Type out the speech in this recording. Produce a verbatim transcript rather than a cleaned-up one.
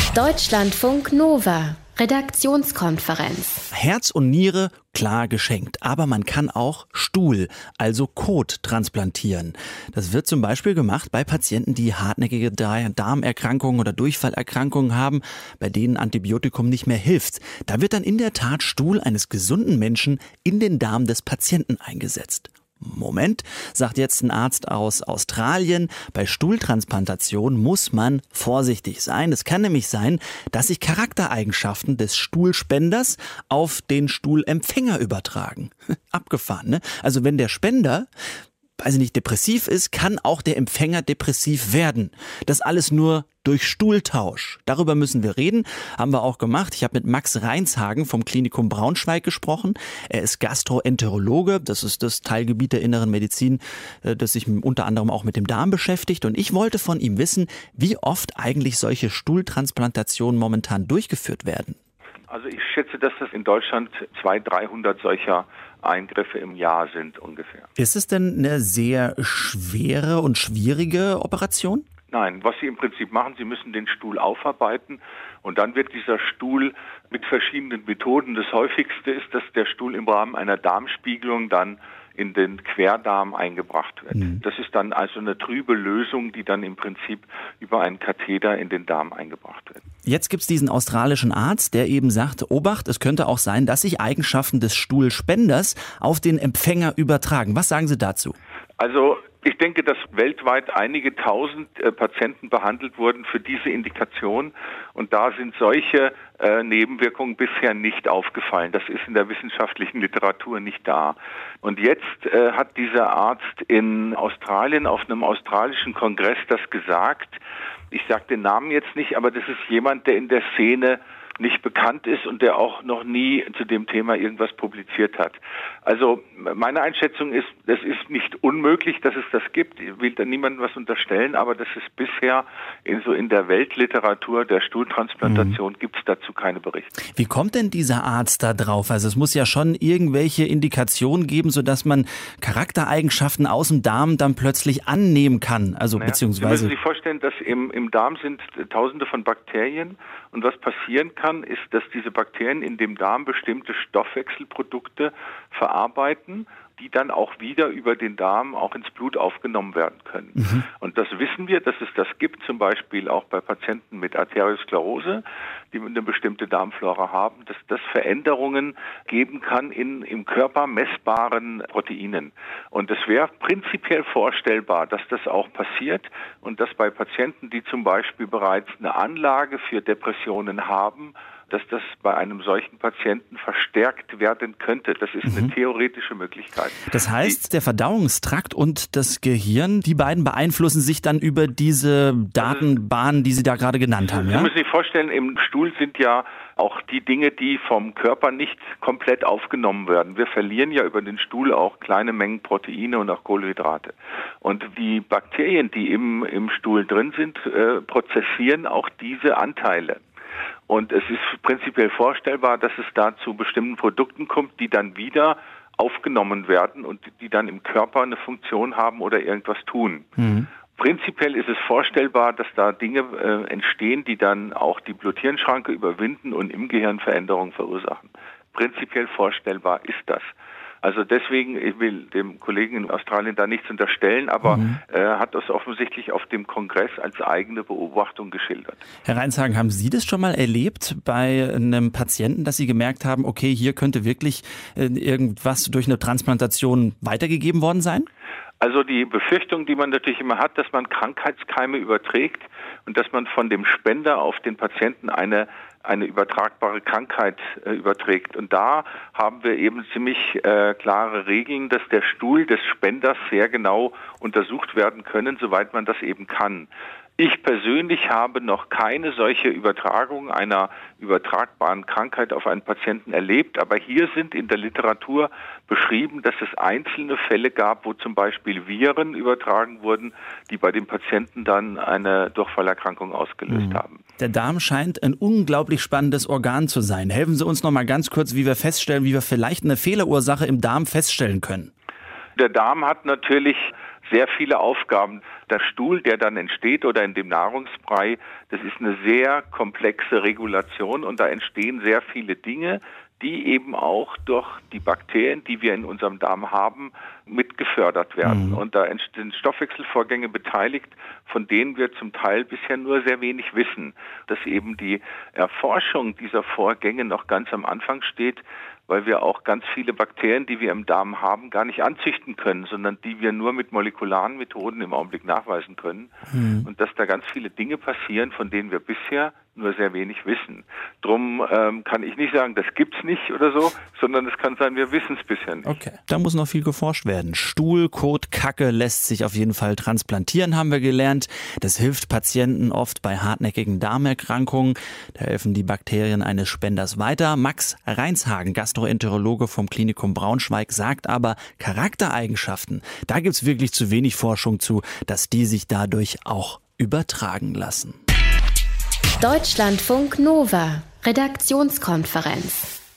Deutschlandfunk Nova, Redaktionskonferenz. Herz und Niere, klar geschenkt, aber man kann auch Stuhl, also Kot, transplantieren. Das wird zum Beispiel gemacht bei Patienten, die hartnäckige Darmerkrankungen oder Durchfallerkrankungen haben, bei denen Antibiotikum nicht mehr hilft. Da wird dann in der Tat Stuhl eines gesunden Menschen in den Darm des Patienten eingesetzt. Moment, sagt jetzt ein Arzt aus Australien, bei Stuhltransplantation muss man vorsichtig sein. Es kann nämlich sein, dass sich Charaktereigenschaften des Stuhlspenders auf den Stuhlempfänger übertragen. Abgefahren, ne? Also wenn der Spender, weiß ich nicht, depressiv ist, kann auch der Empfänger depressiv werden. Das alles nur durch Stuhltausch. Darüber müssen wir reden, haben wir auch gemacht. Ich habe mit Max Reinshagen vom Klinikum Braunschweig gesprochen. Er ist Gastroenterologe, das ist das Teilgebiet der inneren Medizin, das sich unter anderem auch mit dem Darm beschäftigt. Und ich wollte von ihm wissen, wie oft eigentlich solche Stuhltransplantationen momentan durchgeführt werden. Also ich schätze, dass das in Deutschland zweihundert, dreihundert solcher Eingriffe im Jahr sind ungefähr. Ist es denn eine sehr schwere und schwierige Operation? Nein, was Sie im Prinzip machen, Sie müssen den Stuhl aufarbeiten und dann wird dieser Stuhl mit verschiedenen Methoden. Das häufigste ist, dass der Stuhl im Rahmen einer Darmspiegelung dann in den Querdarm eingebracht wird. Mhm. Das ist dann also eine trübe Lösung, die dann im Prinzip über einen Katheter in den Darm eingebracht wird. Jetzt gibt es diesen australischen Arzt, der eben sagt, Obacht, es könnte auch sein, dass sich Eigenschaften des Stuhlspenders auf den Empfänger übertragen. Was sagen Sie dazu? Also ich denke, dass weltweit einige tausend äh, Patienten behandelt wurden für diese Indikation und da sind solche äh, Nebenwirkungen bisher nicht aufgefallen. Das ist in der wissenschaftlichen Literatur nicht da. Und jetzt äh, hat dieser Arzt in Australien auf einem australischen Kongress das gesagt. Ich sage den Namen jetzt nicht, aber das ist jemand, der in der Szene nicht bekannt ist und der auch noch nie zu dem Thema irgendwas publiziert hat. Also meine Einschätzung ist, es ist nicht unmöglich, dass es das gibt. Ich will da niemandem was unterstellen, aber das ist bisher in, so in der Weltliteratur der Stuhltransplantation mhm. gibt es dazu keine Berichte. Wie kommt denn dieser Arzt da drauf? Also es muss ja schon irgendwelche Indikationen geben, sodass man Charaktereigenschaften aus dem Darm dann plötzlich annehmen kann. Also naja, beziehungsweise Sie müssen sich vorstellen, dass im, im Darm sind Tausende von Bakterien und was passieren kann, ist, dass diese Bakterien in dem Darm bestimmte Stoffwechselprodukte verarbeiten, die dann auch wieder über den Darm auch ins Blut aufgenommen werden können. Mhm. Und das wissen wir, dass es das gibt, zum Beispiel auch bei Patienten mit Arteriosklerose, die eine bestimmte Darmflora haben, dass das Veränderungen geben kann in im Körper messbaren Proteinen. Und es wäre prinzipiell vorstellbar, dass das auch passiert und dass bei Patienten, die zum Beispiel bereits eine Anlage für Depressionen haben, dass das bei einem solchen Patienten verstärkt werden könnte. Das ist eine mhm. theoretische Möglichkeit. Das heißt, der Verdauungstrakt und das Gehirn, die beiden beeinflussen sich dann über diese Datenbahnen, die Sie da gerade genannt haben, Sie ja? müssen sich vorstellen, im Stuhl sind ja auch die Dinge, die vom Körper nicht komplett aufgenommen werden. Wir verlieren ja über den Stuhl auch kleine Mengen Proteine und auch Kohlenhydrate. Und die Bakterien, die im, im Stuhl drin sind, äh, prozessieren auch diese Anteile. Und es ist prinzipiell vorstellbar, dass es da zu bestimmten Produkten kommt, die dann wieder aufgenommen werden und die dann im Körper eine Funktion haben oder irgendwas tun. Mhm. Prinzipiell ist es vorstellbar, dass da Dinge äh, entstehen, die dann auch die Blut-Hirn-Schranke überwinden und im Gehirn Veränderungen verursachen. Prinzipiell vorstellbar ist das. Also deswegen, ich will dem Kollegen in Australien da nichts unterstellen, aber mhm. er hat das offensichtlich auf dem Kongress als eigene Beobachtung geschildert. Herr Reinshagen, haben Sie das schon mal erlebt bei einem Patienten, dass Sie gemerkt haben, okay, hier könnte wirklich irgendwas durch eine Transplantation weitergegeben worden sein? Also die Befürchtung, die man natürlich immer hat, dass man Krankheitskeime überträgt und dass man von dem Spender auf den Patienten eine eine übertragbare Krankheit äh, überträgt. Und da haben wir eben ziemlich äh, klare Regeln, dass der Stuhl des Spenders sehr genau untersucht werden können, soweit man das eben kann. Ich persönlich habe noch keine solche Übertragung einer übertragbaren Krankheit auf einen Patienten erlebt, aber hier sind in der Literatur beschrieben, dass es einzelne Fälle gab, wo zum Beispiel Viren übertragen wurden, die bei dem Patienten dann eine Durchfallerkrankung ausgelöst mhm. haben. Der Darm scheint ein unglaublich spannendes Organ zu sein. Helfen Sie uns noch mal ganz kurz, wie wir feststellen, wie wir vielleicht eine Fehlerursache im Darm feststellen können. Der Darm hat natürlich sehr viele Aufgaben. Der Stuhl, der dann entsteht oder in dem Nahrungsbrei, das ist eine sehr komplexe Regulation und da entstehen sehr viele Dinge, die eben auch durch die Bakterien, die wir in unserem Darm haben, mit gefördert werden. Mhm. Und da sind Stoffwechselvorgänge beteiligt, von denen wir zum Teil bisher nur sehr wenig wissen. Dass eben die Erforschung dieser Vorgänge noch ganz am Anfang steht, weil wir auch ganz viele Bakterien, die wir im Darm haben, gar nicht anzüchten können, sondern die wir nur mit molekularen Methoden im Augenblick nachweisen können. Mhm. Und dass da ganz viele Dinge passieren, von denen wir bisher nur sehr wenig wissen. Drum ähm, kann ich nicht sagen, das gibt's nicht oder so, sondern es kann sein, wir wissen es bisher nicht. Okay. Da muss noch viel geforscht werden. Stuhl, Kot, Kacke lässt sich auf jeden Fall transplantieren, haben wir gelernt. Das hilft Patienten oft bei hartnäckigen Darmerkrankungen. Da helfen die Bakterien eines Spenders weiter. Max Reinshagen, Gastroenterologe vom Klinikum Braunschweig, sagt aber, Charaktereigenschaften, da gibt's wirklich zu wenig Forschung zu, dass die sich dadurch auch übertragen lassen. Deutschlandfunk Nova, Redaktionskonferenz.